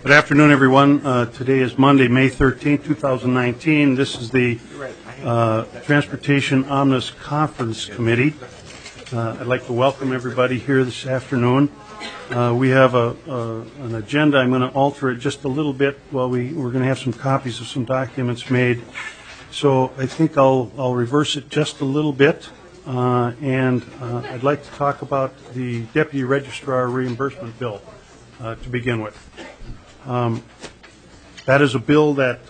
Good afternoon, everyone. Today is Monday, May 13, 2019. This is the Transportation Omnibus Conference Committee. I'd like to welcome everybody here this afternoon. We have an agenda. I'm going to alter it just a little bit. We're going to have some copies of some documents made. So I think I'll reverse it just a little bit. And I'd like to talk about the Deputy Registrar reimbursement bill to begin with. That is a bill that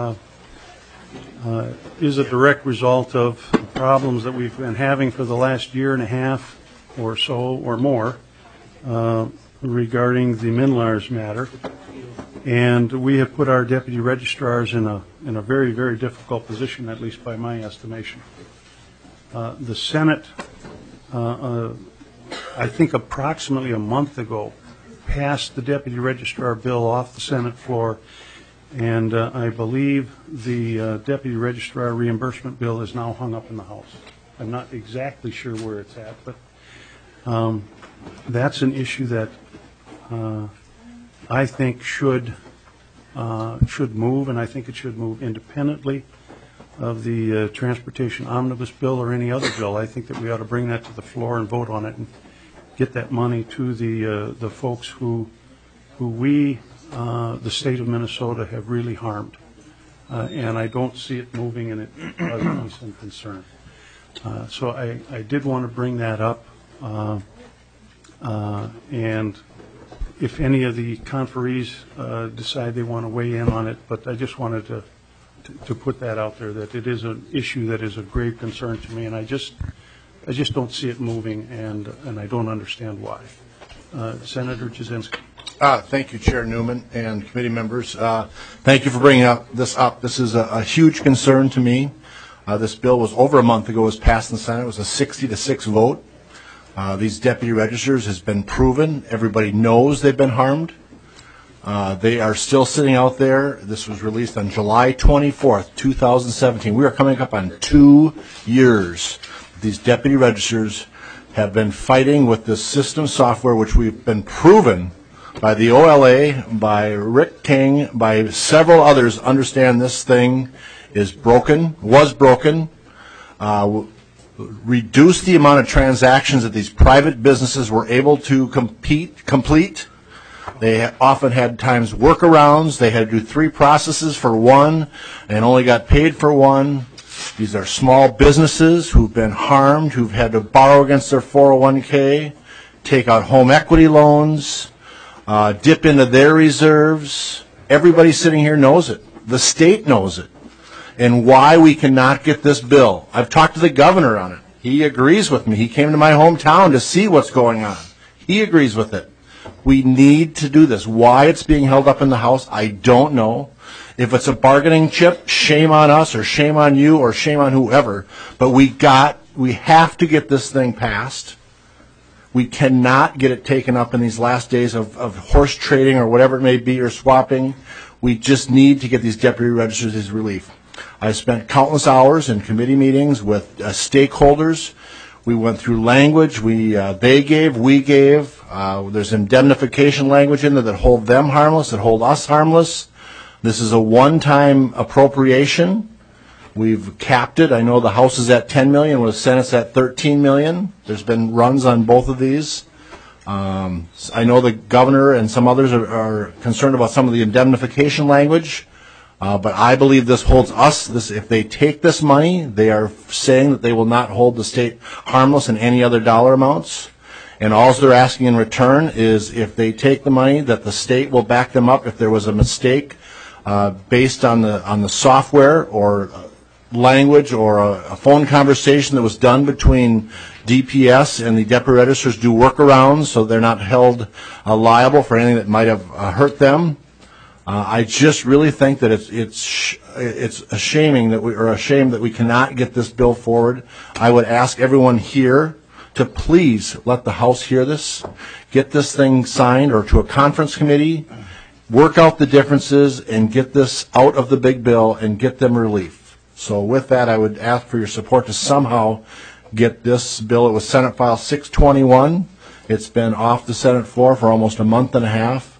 is a direct result of the problems that we've been having for the last year and a half or so or more regarding the Minlars matter. And we have put our deputy registrars in a very, very difficult position, at least by my estimation. The Senate, I think approximately a month ago, passed the deputy registrar bill off the Senate floor, and I believe the deputy registrar reimbursement bill is now hung up in the House. I'm not exactly sure where it's at, but that's an issue that I think should move, and I think it should move independently of the Transportation Omnibus bill or any other bill. I think that we ought to bring that to the floor and vote on it and get that money to the folks who we, the state of Minnesota, have really harmed. And I don't see it moving, and it causes me some concern. So I did want to bring that up. And if any of the conferees decide they want to weigh in on it, but I just wanted to put that out there, that it is an issue that is of grave concern to me, and I just don't see it moving, and I don't understand why. Senator Jasinski. Thank you, Chair Newman and committee members. Thank you for bringing this up. This is a huge concern to me. This bill was over a month ago, was passed in the Senate. It was a 60-6 vote. These deputy registers has been proven. Everybody knows they've been harmed. They are still sitting out there. This was released on July 24th, 2017. We are coming up on 2 years. These deputy registers have been fighting with this system software, which we've been proven by the OLA, by Rick King, by several others, understand this thing is broken, was broken. Reduce the amount of transactions that these private businesses were able to complete. They often had times workarounds. They had to do 3 processes for one and only got paid for one. These are small businesses who've been harmed, who've had to borrow against their 401k, take out home equity loans, dip into their reserves. Everybody sitting here knows it. The state knows it. And why we cannot get this bill. I've talked to the governor on it. He agrees with me. He came to my hometown to see what's going on. He agrees with it. We need to do this. Why it's being held up in the House, I don't know. If it's a bargaining chip, shame on us or shame on you or shame on whoever. But we have to get this thing passed. We cannot get it taken up in these last days of horse trading or whatever it may be, or swapping. We just need to get these deputy registers as relief. I spent countless hours in committee meetings with stakeholders. We went through language. They gave, we gave. There's indemnification language in there that hold them harmless, that hold us harmless. This is a one-time appropriation. We've capped it. I know the House is at $10 million, the Senate's at $13 million. There's been runs on both of these. I know the governor and some others are concerned about some of the indemnification language, but I believe this holds us. If they take this money, they are saying that they will not hold the state harmless in any other dollar amounts. And all they're asking in return is if they take the money, that the state will back them up if there was a mistake based on the software or language or a phone conversation that was done between DPS and the deputy registers. Do workarounds so they're not held liable for anything that might have hurt them. I just really think that it's a shame that we cannot get this bill forward. I would ask everyone here to please let the House hear this, get this thing signed or to a conference committee, work out the differences and get this out of the big bill and get them relief. So with that, I would ask for your support to somehow get this bill. It was Senate File 621. It's been off the Senate floor for almost a month and a half.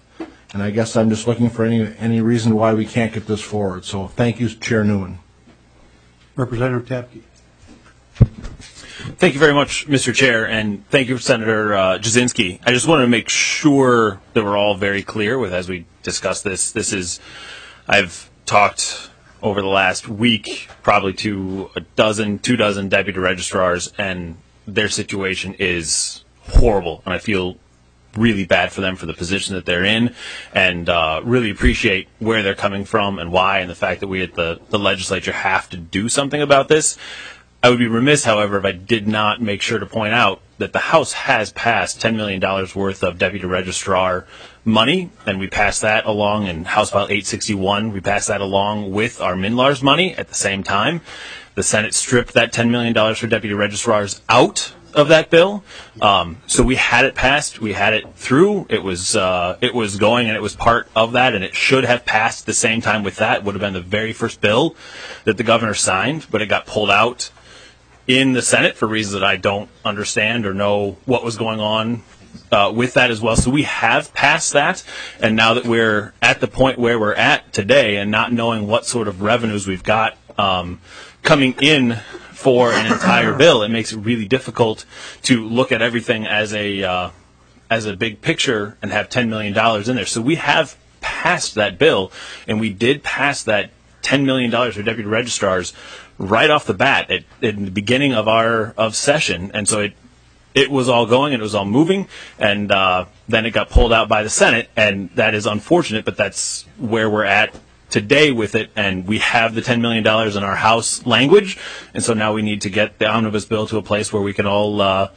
And I guess I'm just looking for any reason why we can't get this forward. So thank you, Chair Newman. Representative Tapke. Thank you very much, Mr. Chair, and thank you, Senator Jasinski. I just wanted to make sure that we're all very clear with as we discuss this. I've talked over the last week probably to 2 dozen deputy registrars, and their situation is horrible, and I feel really bad for them for the position that they're in, and really appreciate where they're coming from and why, and the fact that we at the legislature have to do something about this. I would be remiss, however, if I did not make sure to point out that the House has passed $10 million worth of deputy registrar money, and we passed that along in House File 861. We passed that along with our MNLARS money at the same time. The Senate stripped that $10 million for deputy registrars out of that bill. So we had it passed, we had it through, it was going, and it was part of that, and it should have passed the same time with that. It would have been the very first bill that the governor signed, but it got pulled out in the Senate for reasons that I don't understand or know what was going on with that as well. So we have passed that, and now that we're at the point where we're at today and not knowing what sort of revenues we've got coming in for an entire bill, it makes it really difficult to look at everything as a big picture and have $10 million in there. So we have passed that bill, and we did pass that $10 million for deputy registrars right off the bat in the beginning of session, and so it was all going and it was all moving, and then it got pulled out by the Senate, and that is unfortunate, but that's where we're at today with it, and we have the $10 million in our House language, and so now we need to get the omnibus bill to a place where we can all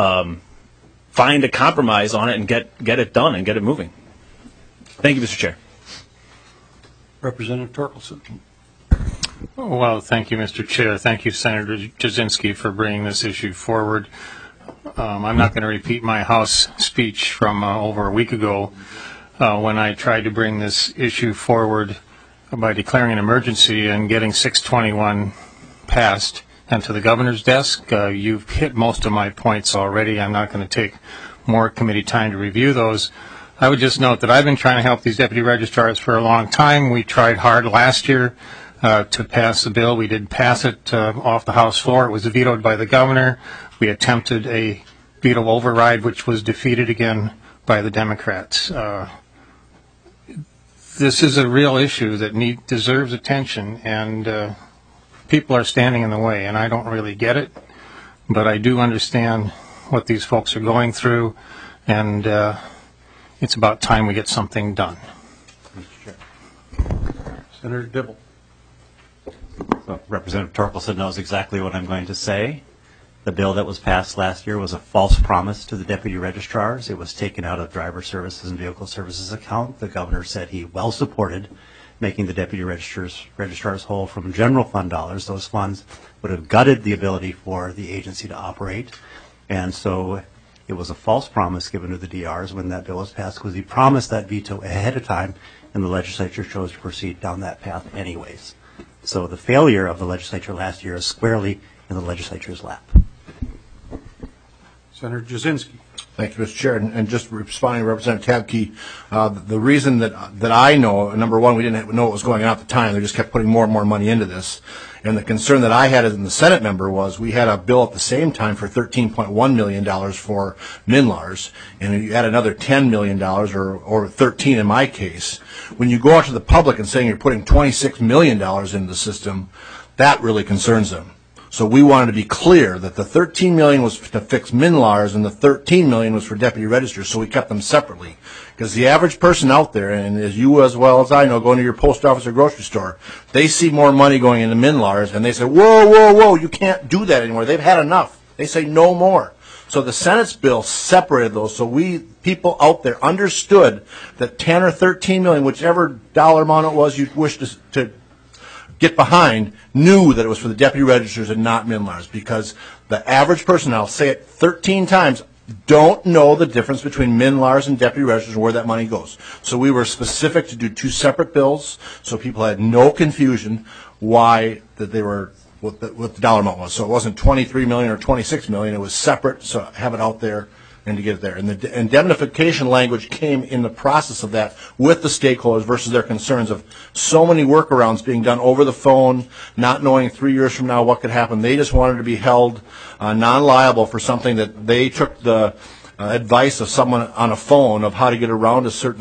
find a compromise on it and get it done and get it moving. Thank you, Mr. Chair. Representative Torkelson. Well, thank you, Mr. Chair. Thank you, Senator Jasinski, for bringing this issue forward. I'm not going to repeat my House speech from over a week ago when I tried to bring this issue forward by declaring an emergency and getting 621 passed and to the governor's desk. You've hit most of my points already. I'm not going to take more committee time to review those. I would just note that I've been trying to help these deputy registrars for a long time. We tried hard last year to pass the bill. We did pass it off the House floor. It was vetoed by the governor. We attempted a veto override, which was defeated again by the Democrats. This is a real issue that deserves attention, and people are standing in the way, and I don't really get it, but I do understand what these folks are going through, and it's about time we get something done. Senator Dibble. Well, Representative Torkelson knows exactly what I'm going to say. The bill that was passed last year was a false promise to the deputy registrars. It was taken out of driver services and vehicle services account. The governor said he well supported making the deputy registrars whole from general fund dollars. Those funds would have gutted the ability for the agency to operate. And so it was a false promise given to the DRs when that bill was passed, because he promised that veto ahead of time, and the legislature chose to proceed down that path anyways. So the failure of the legislature last year is squarely in the legislature's lap. Senator Jasinski. Thank you, Mr. Chair. And just responding to Representative Tabke, the reason that I know, number one, we didn't know what was going on at the time. They just kept putting more and more money into this. And the concern that I had as the Senate member was we had a bill at the same time for $13.1 million for MNLARS, and you add another $10 million, or 13 in my case. When you go out to the public and saying you're putting $26 million into the system, that really concerns them. So we wanted to be clear that the $13 million was to fix MNLARS and the $13 million was for deputy registers, so we kept them separately. Because the average person out there, and as you as well as I know, going to your post office or grocery store, they see more money going into MNLARS and they say, whoa, whoa, whoa, you can't do that anymore. They've had enough. They say no more. So the Senate's bill separated those, so people out there understood that 10 or 13 million, whichever dollar amount it was you wished to get behind, knew that it was for the deputy registers and not MNLARS, because the average person, I'll say it 13 times, don't know the difference between MNLARS and deputy registers and where that money goes. So we were specific to do two separate bills, so people had no confusion why that they were what the dollar amount was. So it wasn't 23 million or 26 million. It was separate. So have it out there and to get it there. And the indemnification language came in the process of that with the stakeholders versus their concerns of so many workarounds being done over the phone, not knowing 3 years from now what could happen. They just wanted to be held non-liable for something that they took the advice of someone on a phone of how to get around a certain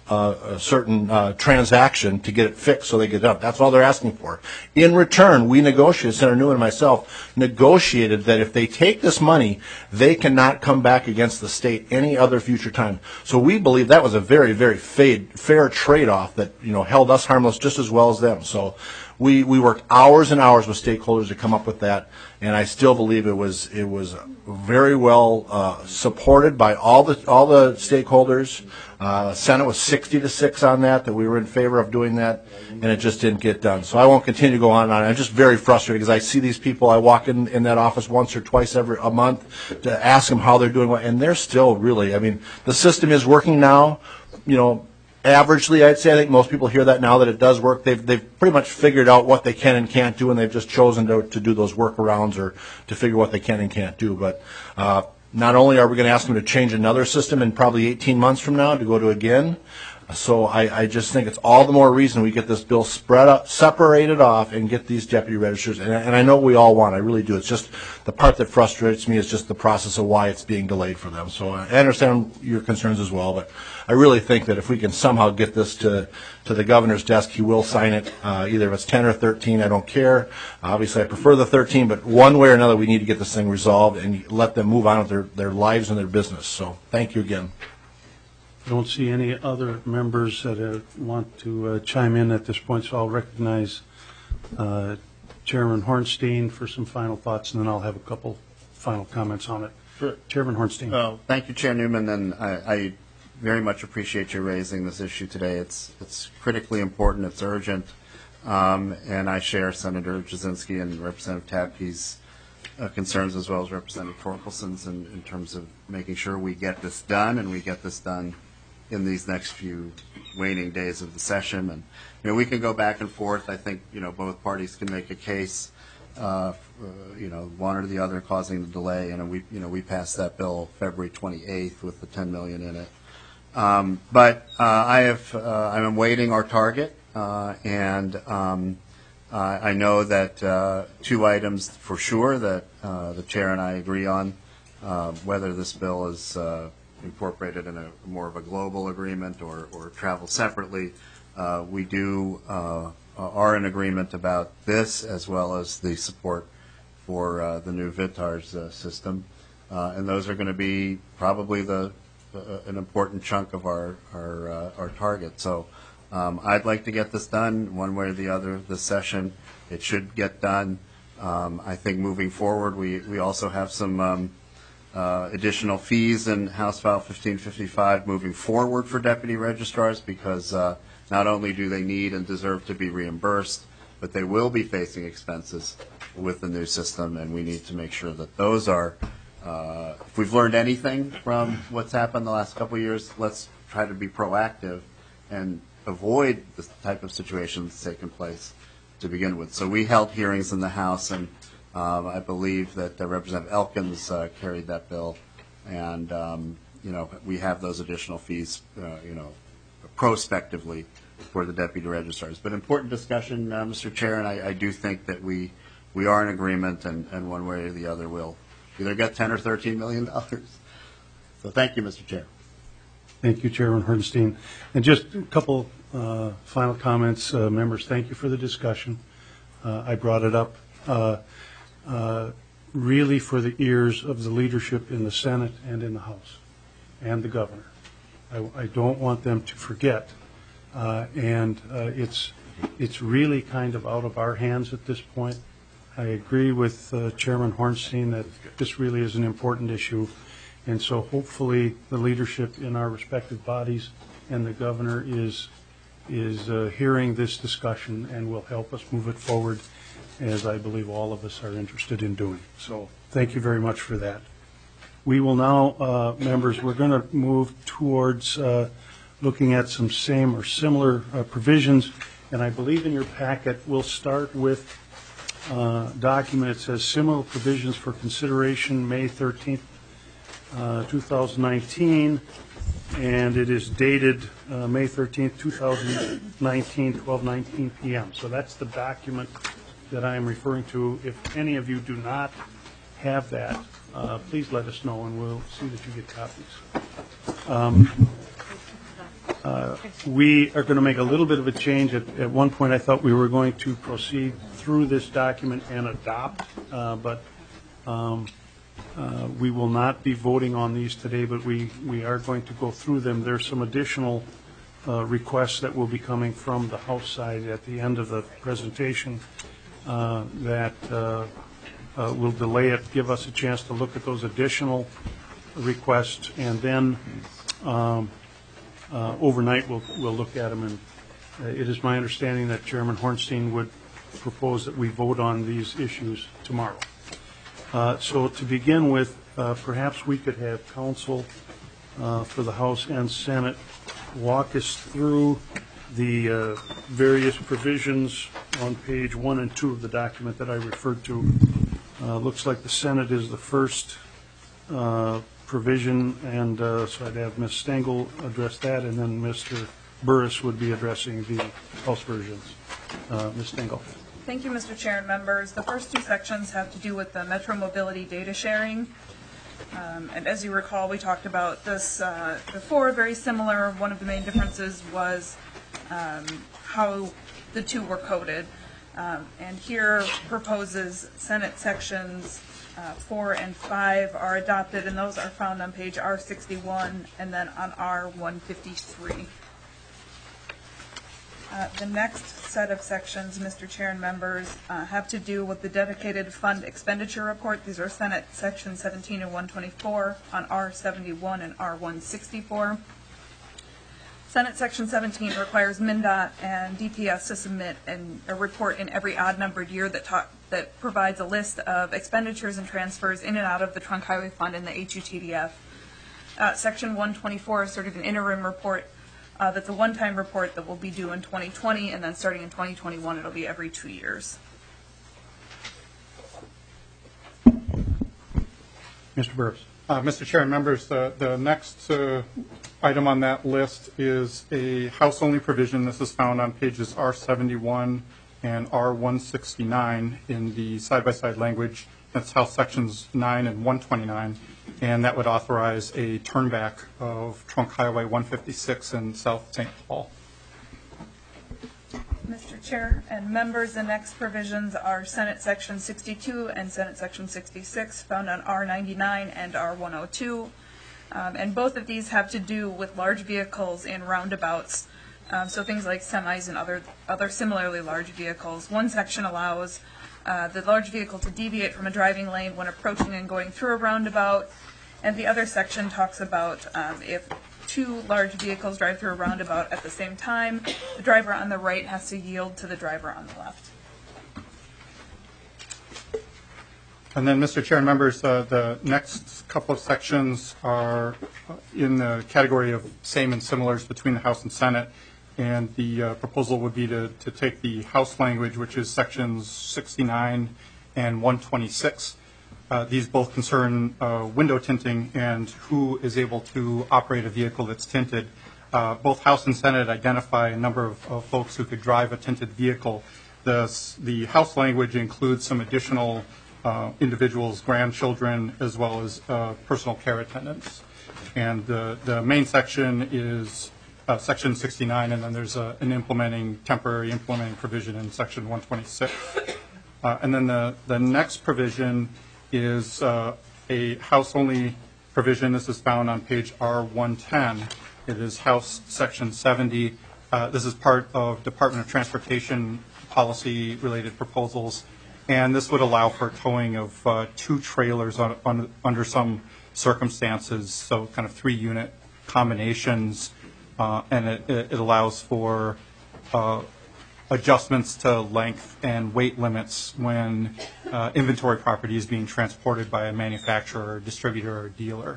transaction to get it fixed so they get it up. That's all they're asking for. In return, we negotiated, Senator Newman and myself, negotiated that if they take this money, they cannot come back against the state any other future time. So we believe that was a very, very fair trade-off that, held us harmless just as well as them. So we worked hours and hours with stakeholders to come up with that, and I still believe it was very well supported by all the stakeholders. Senate was 60-6 on that we were in favor of doing that, and it just didn't get done. So I won't continue to go on and on. I'm just very frustrated because I see these people. I walk in that office once or twice a month to ask them how they're doing, and they're still really. The system is working now. Averagely, I'd say, I think most people hear that now that it does work. They've pretty much figured out what they can and can't do, and they've just chosen to do those workarounds or to figure what they can and can't do. But not only are we going to ask them to change another system in probably 18 months from now to go to again, so I just think it's all the more reason we get this bill separated off and get these deputy registers. And I know we all want, I really do. It's just the part that frustrates me is just the process of why it's being delayed for them. So I understand your concerns as well, but I really think that if we can somehow get this to the governor's desk, he will sign it, either if it's 10 or 13, I don't care. Obviously, I prefer the 13, but one way or another, we need to get this thing resolved and let them move on with their lives and their business. So thank you again. I don't see any other members that want to chime in at this point, so I'll recognize Chairman Hornstein for some final thoughts, and then I'll have a couple final comments on it. Sure. Chairman Hornstein. Thank you, Chair Newman, and I very much appreciate you raising this issue today. It's critically important. It's urgent, and I share Senator Jasinski and Representative Tabke's concerns as well as Representative Torkelson's in terms of making sure we get this done, and we get this done in these next few waning days of the session. And we can go back and forth. I think both parties can make a case, one or the other causing the delay. And we passed that bill February 28th with the $10 million in it. But I'm awaiting our target, and I know that two items for sure that the chair and I agree on, whether this bill is incorporated in a more of a global agreement or travel separately. We are in agreement about this, as well as the support for the new VITARS system, and those are going to be probably an important chunk of our target. So I'd like to get this done one way or the other this session. It should get done. I think moving forward, we also have some additional fees in House File 1555 moving forward for deputy registrars, because not only do they need and deserve to be reimbursed, but they will be facing expenses with the new system, and we need to make sure that those are, if we've learned anything from what's happened the last couple of years, let's try to be proactive and avoid the type of situations taking place to begin with. So we held hearings in the House, and I believe that Representative Elkins carried that bill, and we have those additional fees, prospectively for the deputy registrars. But important discussion, Mr. Chair, and I do think that we are in agreement, and one way or the other will either get $10 or $13 million. So thank you, Mr. Chair. Thank you, Chairman Hornstein. And just a couple final comments. Members, thank you for the discussion. I brought it up really for the ears of the leadership in the Senate and in the House and the governor. I don't want them to forget. And it's really kind of out of our hands at this point. I agree with Chairman Hornstein that this really is an important issue. And so hopefully the leadership in our respective bodies and the governor is hearing this discussion and will help us move it forward, as I believe all of us are interested in doing. So thank you very much for that. We will now, members, we're going to move towards looking at some same or similar provisions. And I believe in your packet we'll start with a document that says similar provisions for consideration May 13th, 2019, and it is dated May 13th, 2019, 12:19 p.m. So that's the document that I am referring to. If any of you do not have that, please let us know, and we'll see that you get copies. We are going to make a little bit of a change. At one point, I thought we were going to proceed through this document and adopt, but we will not be voting on these today, but we are going to go through them. There's some additional requests that will be coming from the House side at the end of the presentation that will delay it, give us a chance to look at those additional requests, and then overnight we'll look at them. And it is my understanding that Chairman Hornstein would propose that we vote on these issues tomorrow. So to begin with, perhaps we could have counsel for the House and Senate walk us through the various provisions on page 1 and 2 of the document that I referred to. Looks like the Senate is the first provision, and so I'd have Ms. Stengel address that, and then Mr. Burris would be addressing the House versions. Ms. Stengel. Thank you, Mr. Chair and members. The first two sections have to do with the Metro Mobility data sharing. And as you recall, we talked about this before, very similar. One of the main differences was how the two were coded. And here proposes Senate sections 4 and 5 are adopted, and those are found on page R61 and then on R153. The next set of sections, Mr. Chair and members, have to do with the dedicated fund expenditure report. These are Senate Section 17 and 124 on R71 and R164. Senate Section 17 requires MnDOT and DPS to submit a report in every odd-numbered year that provides a list of expenditures and transfers in and out of the Trunk Highway Fund and the HUTDF. Section 124 is sort of an interim report. That's a one-time report that will be due in 2020, and then starting in 2021, it'll be every 2 years. Mr. Burris. Mr. Chair and members, the next item on that list is a House-only provision. This is found on pages R71 and R169 in the side-by-side language. That's House Sections 9 and 129, and that would authorize a turnback of Trunk Highway 156 in South St. Paul. Mr. Chair and members, the next provisions are Senate Section 62 and Senate Section 66, found on R99 and R102. And both of these have to do with large vehicles and roundabouts, so things like semis and other similarly large vehicles. One section allows the large vehicle to deviate from a driving lane when approaching and going through a roundabout, and the other section talks about if two large vehicles drive through a roundabout at the same time, the driver on the right has to yield to the driver on the left. And then, Mr. Chair and members, the next couple of sections are in the category of same and similars between the House and Senate. And the proposal would be to take the House language, which is sections 69 and 126. These both concern window tinting and who is able to operate a vehicle that's tinted. Both House and Senate identify a number of folks who could drive a tinted vehicle. The House language includes some additional individuals, grandchildren, as well as personal care attendants. And the main section is Section 69, and then there's an temporary implementing provision in Section 126. And then the next provision is a House-only provision. This is found on page R110. It is House Section 70. This is part of Department of Transportation policy-related proposals, and this would allow for towing of two trailers under some circumstances, so kind of 3-unit combinations. And it allows for adjustments to length and weight limits when inventory property is being transported by a manufacturer, distributor, or dealer.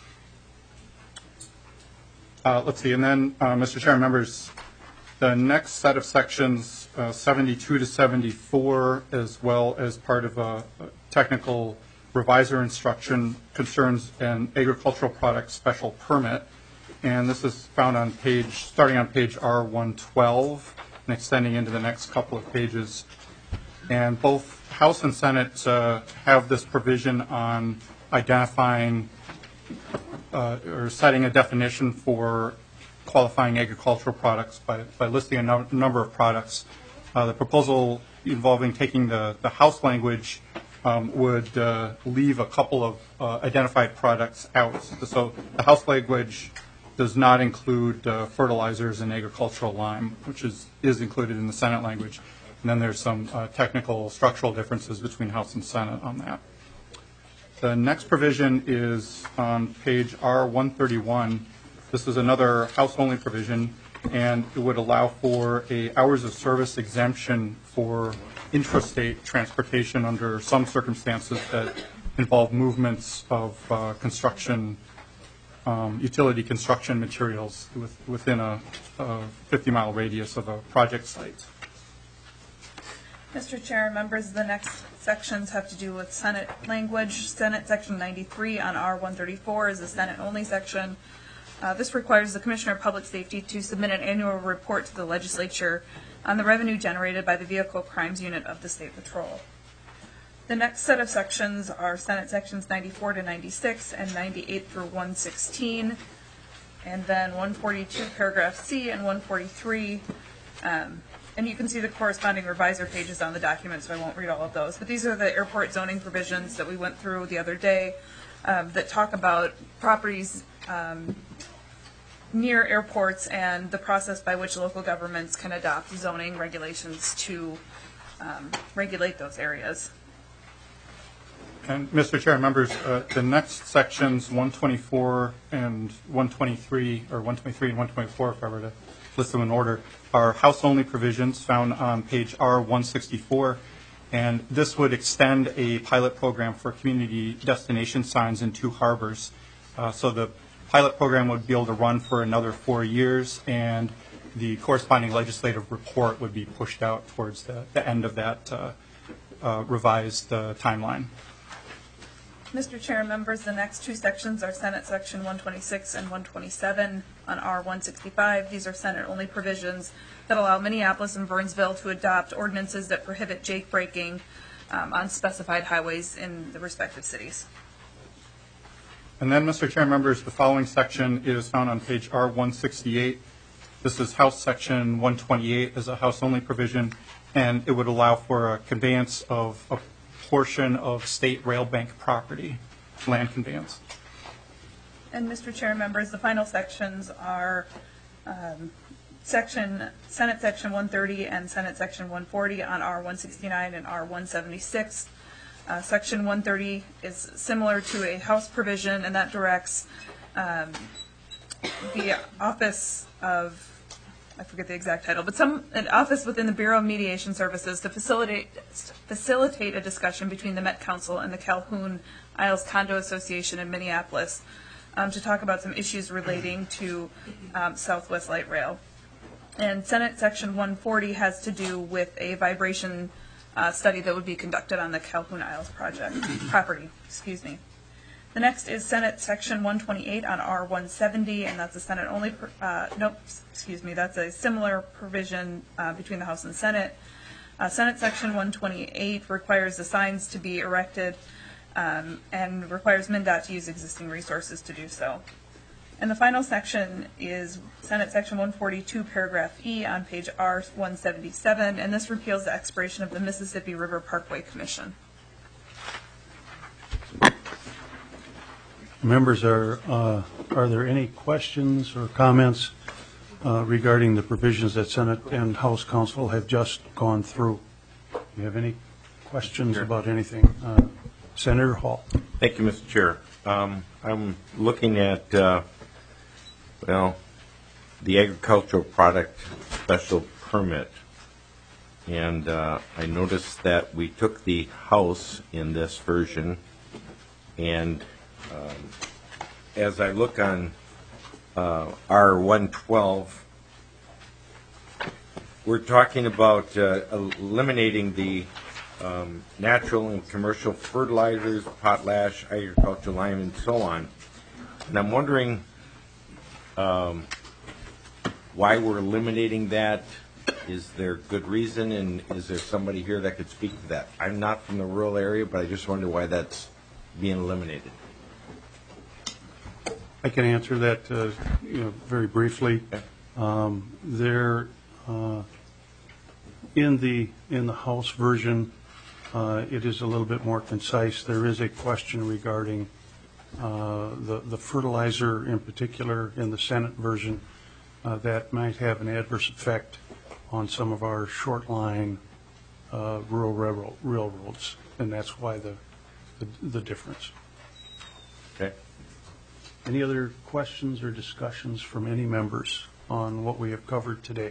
Let's see, and then, Mr. Chair and members, the next set of sections, 72 to 74, as well as part of a technical revisor instruction concerns an agricultural product special permit. And this is found on starting on page R112 and extending into the next couple of pages. And both House and Senate have this provision on identifying or setting a definition for qualifying agricultural products by listing a number of products. The proposal involving taking the House language would leave a couple of identified products out. So the House language does not include fertilizers and agricultural lime, which is included in the Senate language. And then there's some technical structural differences between House and Senate on that. The next provision is on page R131. This is another House-only provision, and it would allow for a hours of service exemption for intrastate transportation under some circumstances that involve movements of utility construction materials within a 50-mile radius of a project site. Mr. Chair and members, the next sections have to do with Senate language. Senate Section 93 on R134 is a Senate-only section. This requires the Commissioner of Public Safety to submit an annual report to the legislature on the revenue generated by the Vehicle Crimes Unit of the State Patrol. The next set of sections are Senate Sections 94 to 96 and 98 through 116, and then 142 paragraph C and 143. And you can see the corresponding revisor pages on the document, so I won't read all of those. But these are the airport zoning provisions that we went through the other day that talk about properties near airports and the process by which local governments can adopt zoning regulations to regulate those areas. And Mr. Chair and members, the next sections 124 and 123, or 123 and 124, if I were to list them in order, are House-only provisions found on page R164, and this would extend a pilot program for community destination signs in 2 harbors. So the pilot program would be able to run for another 4 years, and the corresponding legislative report would be pushed out towards the end of that revised timeline. Mr. Chair and members, the next 2 sections are Senate Section 126 and 127 on R165. These are Senate-only provisions that allow Minneapolis and Burnsville to adopt ordinances that prohibit jake-breaking on specified highways in the respective cities. And then, Mr. Chair and members, the following section is found on page R168. This is House Section 128 as a House-only provision, and it would allow for a conveyance of a portion of state rail bank property, land conveyance. And Mr. Chair and members, the final sections are Senate Section 130 and Senate Section 140 on R169 and R176. Section 130 is similar to a House provision, and that directs the Office of, I forget the exact title, but an office within the Bureau of Mediation Services to facilitate a discussion between the Met Council and the Calhoun Isles Condo Association in Minneapolis to talk about some issues relating to Southwest Light Rail. And Senate Section 140 has to do with a vibration study that would be conducted on the Calhoun Isles property. Excuse me. The next is Senate Section 128 on R170, and that's a Senate-only, that's a similar provision between the House and Senate. Senate Section 128 requires the signs to be erected and requires MnDOT to use existing resources to do so. And the final section is Senate Section 142, paragraph E on page R177, and this repeals the expiration of the Mississippi River Parkway Commission. Members, are there any questions or comments regarding the provisions that Senate and House Counsel have just gone through? Do you have any questions about anything? Senator Hall. Thank you, Mr. Chair. I'm looking at, the agricultural product special permit. And I noticed that we took the House in this version, and as I look on R112, we're talking about eliminating the natural and commercial fertilizers, potash, agricultural lime, and so on. And I'm wondering why we're eliminating that. Is there good reason, and is there somebody here that could speak to that? I'm not from the rural area, but I just wonder why that's being eliminated. I can answer that very briefly. There, in the House version, it is a little bit more concise. There is a question regarding the fertilizer in particular in the Senate version that might have an adverse effect on some of our short line rural railroads, and that's why the difference. Okay. Any other questions or discussions from any members on what we have covered today?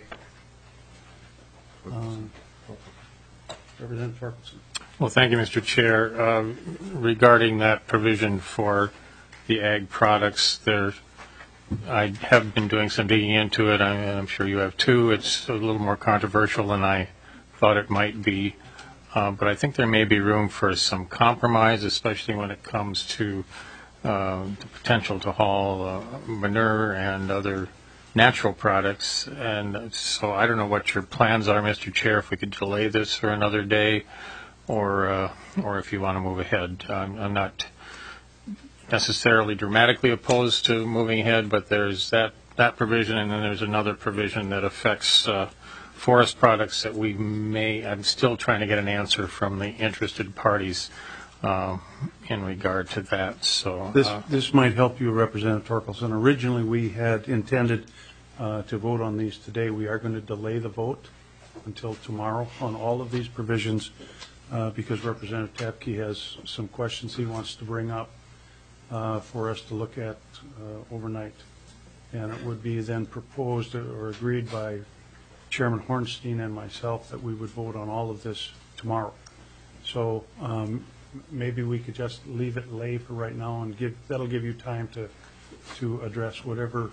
Representative Torkelson. Well, thank you, Mr. Chair. Regarding that provision for the ag products, I have been doing some digging into it. I'm sure you have too. It's a little more controversial than I thought it might be. But I think there may be room for some compromise, especially when it comes to the potential to haul manure and other natural products. And so I don't know what your plans are, Mr. Chair, if we could delay this for another day or if you want to move ahead. I'm not necessarily dramatically opposed to moving ahead, but there's that provision, and then there's another provision that affects forest products that I'm still trying to get an answer from the interested parties in regard to that. So this might help you, Representative Torkelson. Originally, we had intended to vote on these today. We are going to delay the vote until tomorrow on all of these provisions because Representative Tapke has some questions he wants to bring up for us to look at overnight. And it would be then proposed or agreed by Chairman Hornstein and myself that we would vote on all of this tomorrow. So maybe we could just leave it lay for right now, and that'll give you time to address whatever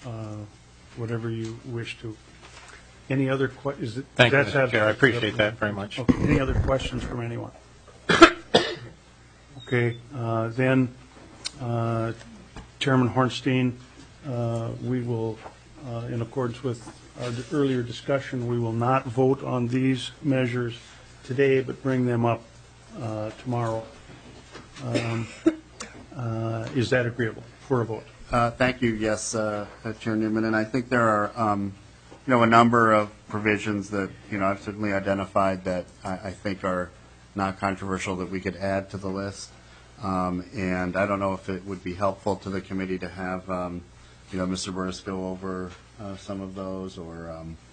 you wish to. Any other questions? Thank you, Mr. Chair. I appreciate that very much. Okay. Any other questions from anyone? Okay. Then, Chairman Hornstein, we will, in accordance with our earlier discussion, we will not vote on these measures today, but bring them up tomorrow. Is that agreeable for a vote? Thank you. Yes, Chair Newman. And I think there are, a number of provisions that, I've certainly identified that I think are not controversial that we could add to the list. And I don't know if it would be helpful to the committee to have, Mr. Burris go over some of those, or,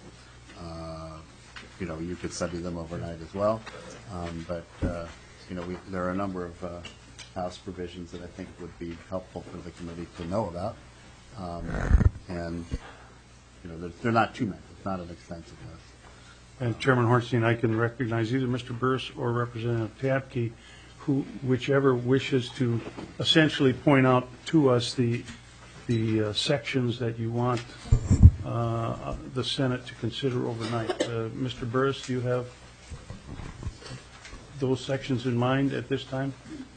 you could study them overnight as well. But there are a number of House provisions that I think would be helpful for the committee to know about. And, they're not too many. It's not an extensive list. And Chairman Hornstein, I can recognize either Mr. Burris or Representative Tapke, whichever wishes to essentially point out to us the sections that you want the Senate to consider overnight. Mr. Burris, do you have those sections in mind at this time?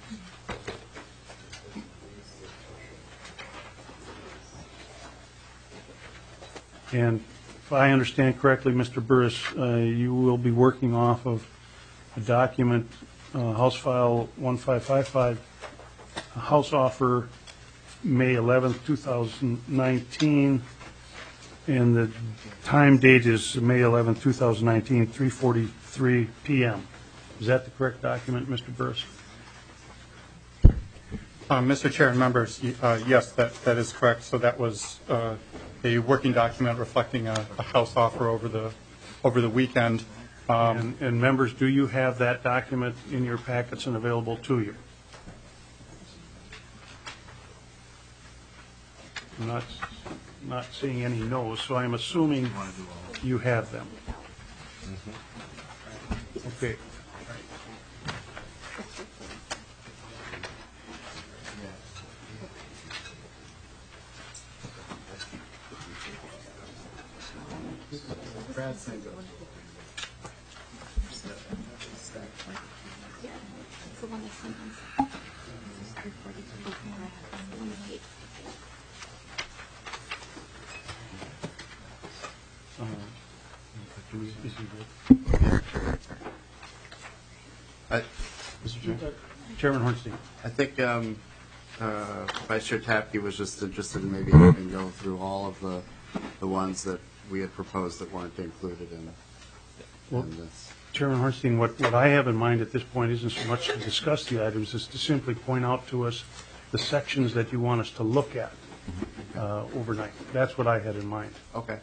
And if I understand correctly, Mr. Burris, you will be working off of a document, House File 1555, House Offer, May 11th, 2019, and the time date is May 11th, 2019, 3:43 p.m. Is that the correct document, Mr. Burris? Mr. Chair and members, yes, that is correct. So that was a working document reflecting a House offer over the weekend. And members, do you have that document in your packets and available to you? I'm not seeing any no's, so I'm assuming you have them. Okay. It's the one they sent us. It's 342. The one they paid. Mr. Chairman? Chairman Hornstein. I think Vice Chair Tapke was just interested in maybe having go through all of the ones that we had proposed that weren't included in this. Chairman Hornstein, what I have in mind at this point isn't so much to discuss the items, as to simply point out to us the sections that you want us to look at overnight. That's what I had in mind. Okay.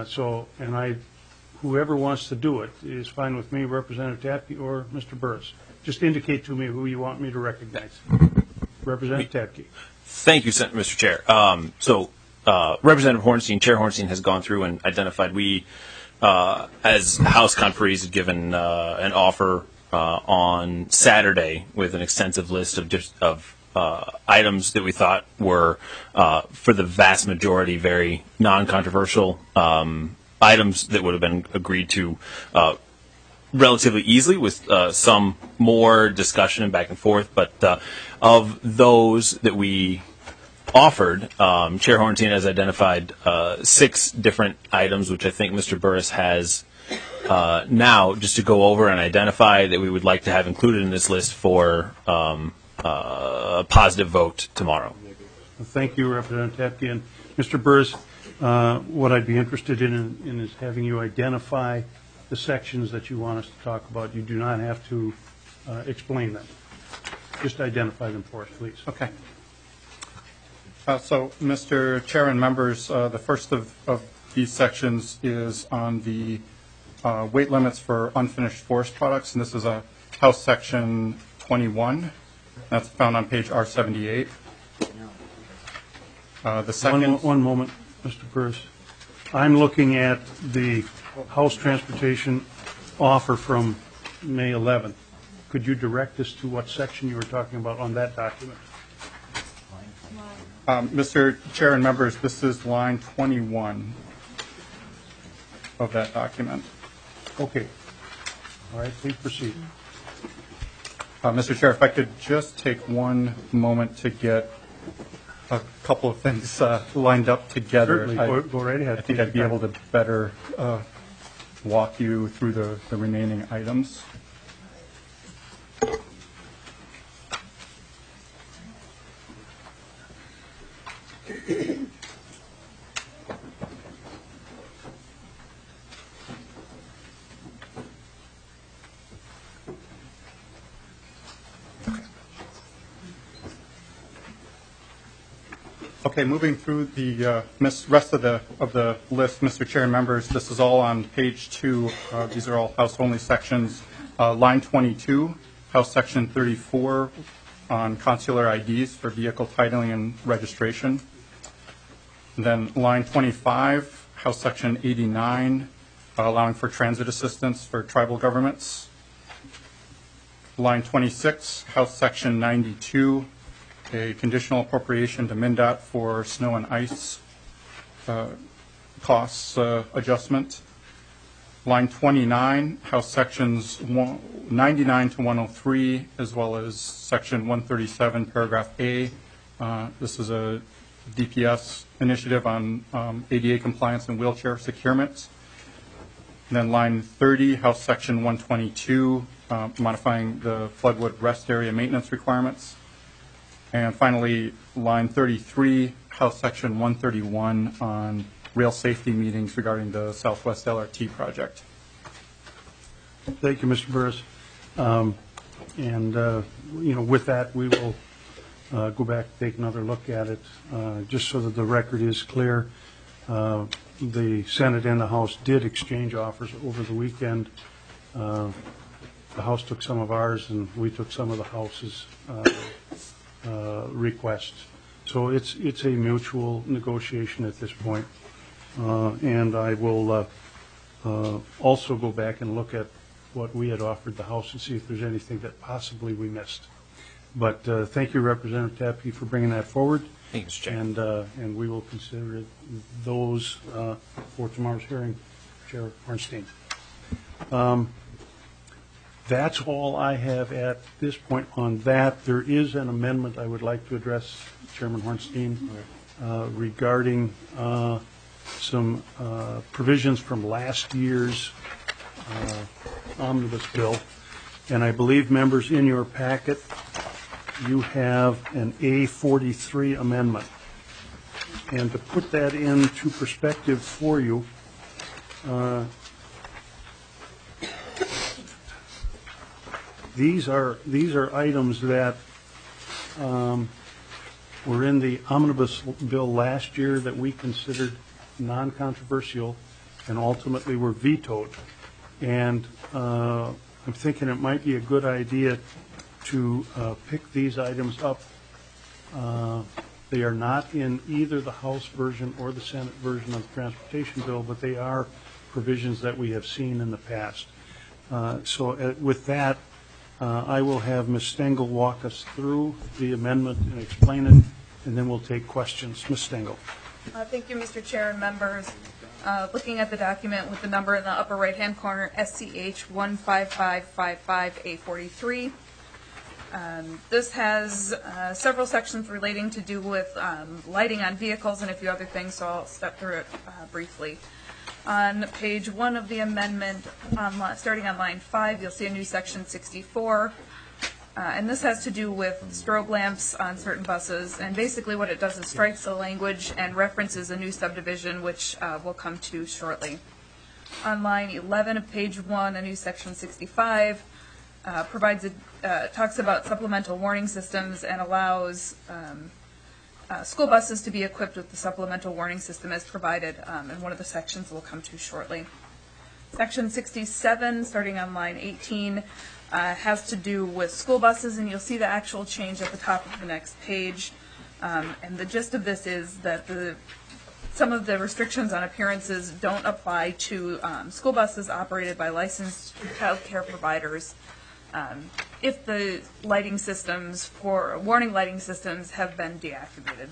Whoever wants to do it is fine with me, Representative Tapke or Mr. Burris. Just indicate to me who you want me to recognize. Representative Tapke. Thank you, Mr. Chair. Representative Hornstein, Chair Hornstein, has gone through and identified we, as House conferees, had given an offer on Saturday with an extensive list of items that we thought were, for the vast majority, very non-controversial items that would have been agreed to relatively easily, with some more discussion and back and forth. But of those that we offered, Chair Hornstein has identified 6 different items, which I think Mr. Burris has now, just to go over and identify that we would like to have included in this list for a positive vote tomorrow. Thank you, Representative Tapke. And Mr. Burris, what I'd be interested in is having you identify the sections that you want us to talk about. You do not have to explain them. Just identify them for us, please. Okay. So, Mr. Chair and members, the first of these sections is on the weight limits for unfinished forest products, and this is a House Section 21. That's found on page R78. The second. One moment, Mr. Burris. I'm looking at the House Transportation offer from May 11th. Could you direct us to what section you were talking about on that document? Mr. Chair and members, this is line 21 of that document. Okay. All right, please proceed. Mr. Chair, if I could just take one moment to get a couple of things lined up together. Certainly, go right ahead. I think I'd be able to better walk you through the remaining items. Okay, moving through the rest of the list, Mr. Chair and members, this is all on page 2. These are all House-only sections. Line 22, House Section 34 on consular IDs for vehicle titling and registration. And then line 25, House Section 89, allowing for transit assistance for tribal governments. Line 26, House Section 92, a conditional appropriation to MnDOT for snow and ice costs adjustment. Line 29, House Sections 99 to 103, as well as Section 137, Paragraph A. This is a DPS initiative on ADA compliance and wheelchair securement. And then line 30, House Section 122, modifying the floodwood rest area maintenance requirements. And finally, line 33, House Section 131 on rail safety meetings regarding the Southwest LRT project. Thank you, Mr. Burris. With that, we will go back and take another look at it. Just so that the record is clear, the Senate and the House did exchange offers over the weekend. The House took some of ours, and we took some of the House's requests. So it's a mutual negotiation at this point. And I will also go back and look at what we had offered the House and see if there's anything that possibly we missed. But thank you, Representative Tapke, for bringing that forward. Thank you, Mr. Chair. And we will consider those for tomorrow's hearing, Chair Ornstein. That's all I have at this point on that. There is an amendment I would like to address, Chairman Hornstein, regarding some provisions from last year's omnibus bill. And I believe, members, in your packet, you have an A43 amendment. And to put that into perspective for you, these are items that were in the omnibus bill last year that we considered non-controversial and ultimately were vetoed. And I'm thinking it might be a good idea to pick these items up. They are not in either the House version or the Senate version of the transportation bill, but they are provisions that we have seen in the past. So with that, I will have Ms. Stengel walk us through the amendment and explain it, and then we'll take questions. Ms. Stengel. Thank you, Mr. Chair and members. Looking at the document with the number in the upper right-hand corner, SCH 15555A43. This has several sections relating to do with lighting on vehicles and a few other things, so I'll step through it briefly. On page 1 of the amendment, starting on line 5, you'll see a new section 64. And this has to do with strobe lamps on certain buses. And basically what it does is strikes the language and references a new subdivision, which we'll come to shortly. On line 11 of page 1, a new section 65 talks about supplemental warning systems and allows school buses to be equipped with the supplemental warning system as provided in one of the sections we'll come to shortly. Section 67, starting on line 18, has to do with school buses, and you'll see the actual change at the top of the next page. And the gist of this is that some of the restrictions on appearances don't apply to school buses operated by licensed child care providers if the lighting systems for warning lighting systems have been deactivated.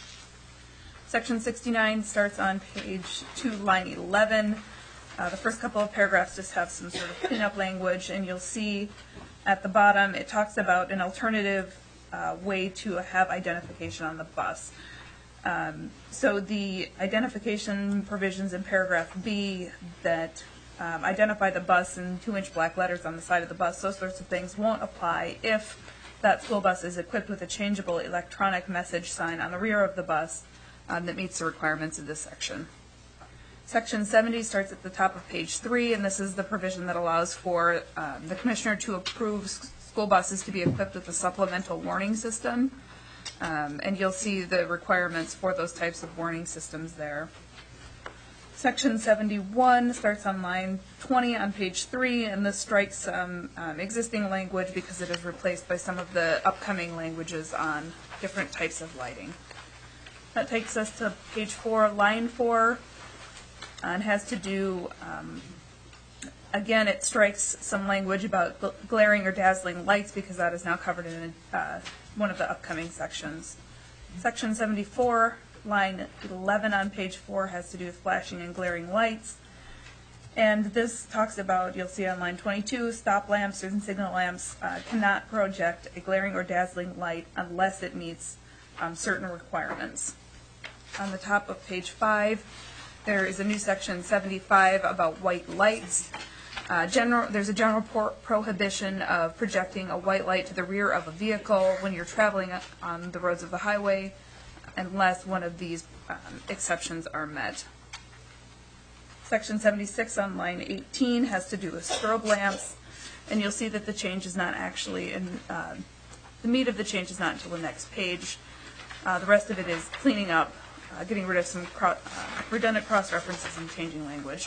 Section 69 starts on page 2, line 11. The first couple of paragraphs just have some sort of cleanup language, and you'll see at the bottom it talks about an alternative way to have identification on the bus. So the identification provisions in paragraph B that identify the bus in 2-inch black letters on the side of the bus, those sorts of things won't apply if that school bus is equipped with a changeable electronic message sign on the rear of the bus that meets the requirements of this section. Section 70 starts at the top of page 3, and this is the provision that allows for the commissioner to approve school buses to be equipped with a supplemental warning system. And you'll see the requirements for those types of warning systems there. Section 71 starts on line 20 on page 3, and this strikes some existing language because it is replaced by some of the upcoming languages on different types of lighting. That takes us to page 4, line 4. And has to do, again, it strikes some language about glaring or dazzling lights because that is now covered in one of the upcoming sections. Section 74, line 11 on page 4 has to do with flashing and glaring lights. And this talks about, you'll see on line 22, stop lamps and signal lamps cannot project a glaring or dazzling light unless it meets certain requirements. On the top of page 5, there is a new section 75 about white lights. There's a general prohibition of projecting a white light to the rear of a vehicle when you're traveling on the roads of the highway, unless one of these exceptions are met. Section 76 on line 18 has to do with strobe lamps, and you'll see that the change is not actually the meat of the change is not until the next page. The rest of it is cleaning up, getting rid of some redundant cross-references and changing language.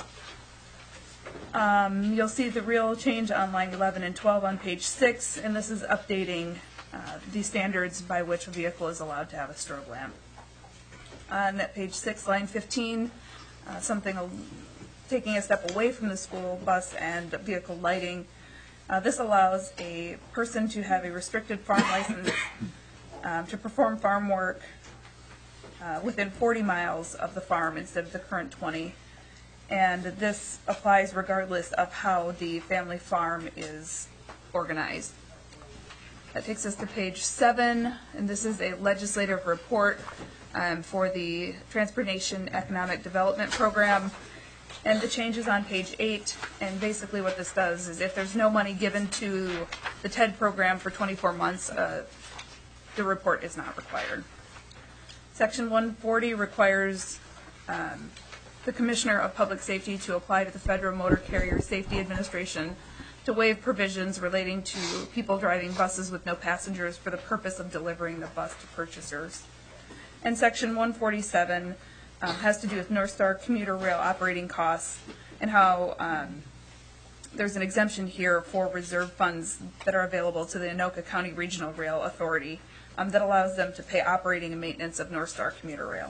You'll see the real change on line 11 and 12 on page 6, and this is updating the standards by which a vehicle is allowed to have a strobe lamp. On page 6, line 15, taking a step away from the school bus and vehicle lighting. This allows a person to have a restricted farm license to perform farm work within 40 miles of the farm instead of the current 20. And this applies regardless of how the family farm is organized. That takes us to page 7, and this is a legislative report for the Transportation Economic Development Program. And the changes on page 8, and basically what this does is if there's no money given to the TED program for 24 months, the report is not required. Section 140 requires the Commissioner of Public Safety to apply to the Federal Motor Carrier Safety Administration to waive provisions relating to people driving buses with no passengers for the purpose of delivering the bus to purchasers. And Section 147 has to do with North Star commuter rail operating costs and how there's an exemption here for reserve funds that are available to the Anoka County Regional Rail Authority that allows them to pay operating and maintenance of North Star commuter rail.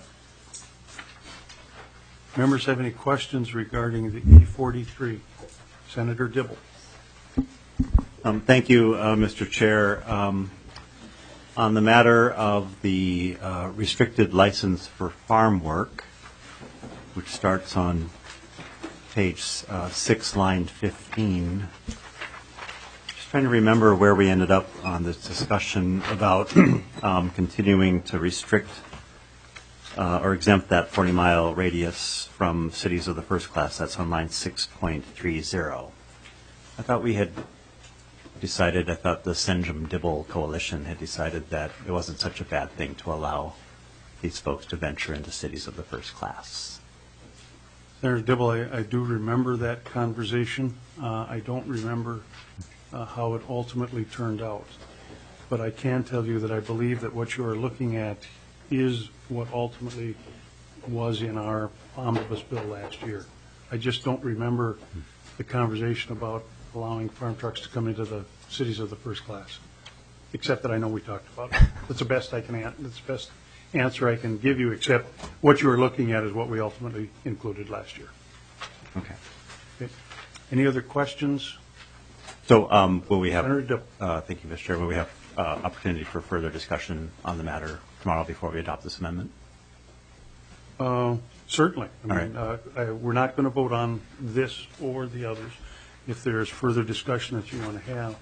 Members have any questions regarding the E43? Senator Dibble. Thank you, Mr. Chair. On the matter of the restricted license for farm work, which starts on page 6, line 15, just trying to remember where we ended up on this discussion about continuing to restrict or exempt that 40-mile radius from cities of the first class. That's on line 6.30. I thought we had decided, I thought the Senjum-Dibble Coalition had decided that it wasn't such a bad thing to allow these folks to venture into cities of the first class. Senator Dibble, I do remember that conversation. I don't remember how it ultimately turned out. But I can tell you that I believe that what you are looking at is what ultimately was in our omnibus bill last year. I just don't remember the conversation about allowing farm trucks to come into the cities of the first class, except that I know we talked about it. That's the best that's the best answer I can give you, except what you are looking at is what we ultimately included last year. Okay. Any other questions? So will we have, Senator Dibble. thank you, Mr. Chair, will we have opportunity for further discussion on the matter tomorrow before we adopt this amendment? Certainly. All right. We're not going to vote on this or the others. If there's further discussion that you want to have,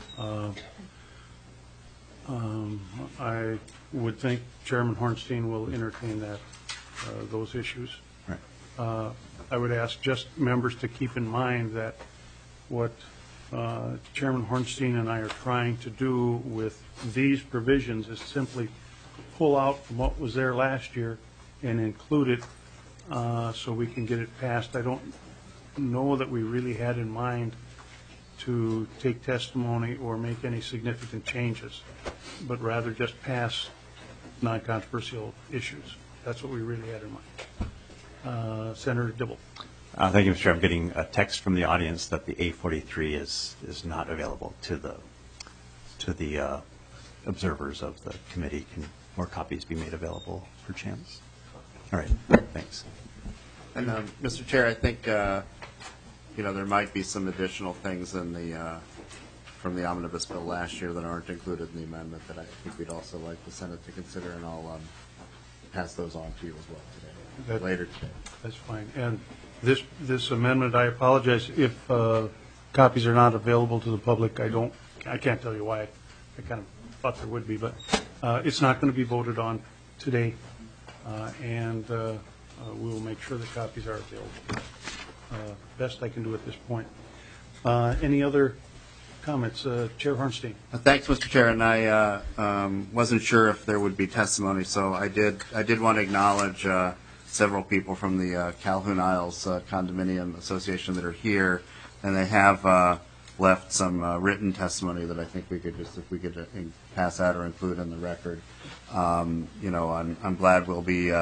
I would think Chairman Hornstein will entertain those issues. Right. I would ask just members to keep in mind that what Chairman Hornstein and I are trying to do with these provisions is simply pull out from what was there last year and include it so we can get it passed. I don't know that we really had in mind to take testimony or make any significant changes, but rather just pass non-controversial issues. That's what we really had in mind. Senator Dibble. Thank you, Mr. Chair. I'm getting a text from the audience that the A43 is not available to the observers of the committee. Can more copies be made available per chance? All right. Thanks. And Mr. Chair, I think there might be some additional things in the from the omnibus bill last year that aren't included in the amendment that I think we'd also like the Senate to consider, and I'll pass those on to you as well today, later today. That's fine. And this amendment, I apologize if copies are not available to the public. I can't tell you why. I kind of thought there would be, but it's not going to be voted on today, and we will make sure that copies are available. Best I can do at this point. Any other comments? Chair Hornstein. Thanks, Mr. Chair. And I wasn't sure if there would be testimony, so I did want to acknowledge several people from the Calhoun Isles Condominium Association that are here, and they have left some written testimony that I think we could if we could pass out or include in the record. I'm glad we'll be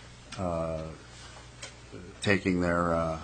taking their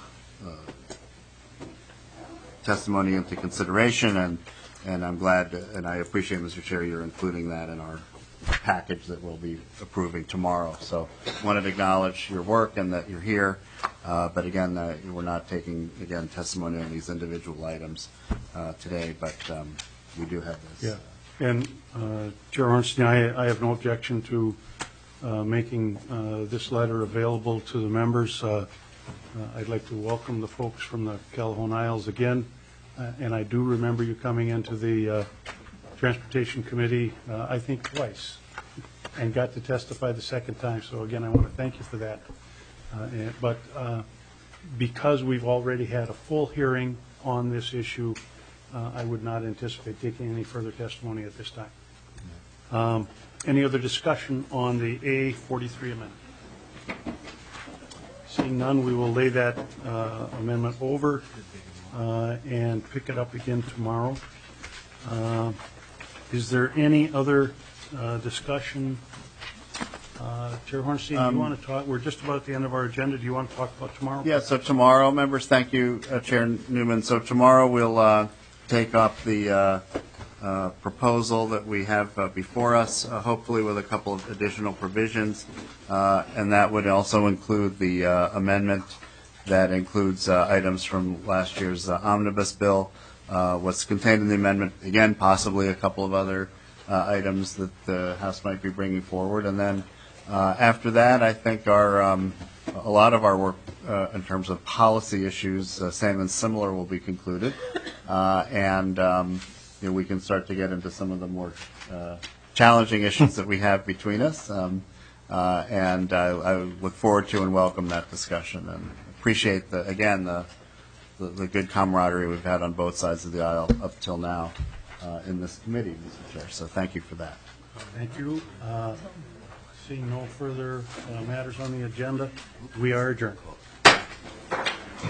testimony into consideration, and I'm glad and I appreciate, Mr. Chair, you're including that in our package that we'll be approving tomorrow. So I wanted to acknowledge your work and that you're here, but again, we're not taking, testimony on these individual items today, but we do have this. Yeah, and Chair Hornstein, I have no objection to making this letter available to the members. I'd like to welcome the folks from the Calhoun Isles again. And I do remember you coming into the Transportation Committee, I think twice, and got to testify the second time. So again, I want to thank you for that. But because we've already had a full hearing on this issue, I would not anticipate taking any further testimony at this time. Any other discussion on the A43 amendment? Seeing none, we will lay that amendment over and pick it up again tomorrow. Is there any other discussion? Chair Hornstein, do you want to talk? We're just about at the end of our agenda. Do you want to talk about tomorrow? Yeah, so tomorrow, members, thank you, Chair Newman. So tomorrow we'll take up the proposal that we have before us, hopefully with a couple of additional provisions, and that would also include the amendment that includes items from last year's omnibus bill. What's contained in the amendment, again, possibly a couple of other items that the House might be bringing forward, and then after that, I think a lot of our work in terms of policy issues, same and similar, will be concluded, and we can start to get into some of the more challenging issues that we have between us. And I look forward to and welcome that discussion, and appreciate the good camaraderie we've had on both sides of the aisle up till now in this committee, Mr. Chair. So thank you for that. Thank you. Seeing no further matters on the agenda, we are adjourned.